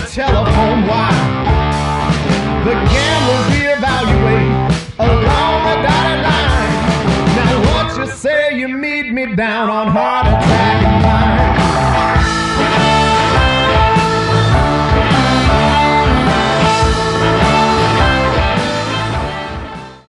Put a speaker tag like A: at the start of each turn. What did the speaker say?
A: telephone wire. The gamblers reevaluate along the dotted line. Now what you say, you meet me down on Harding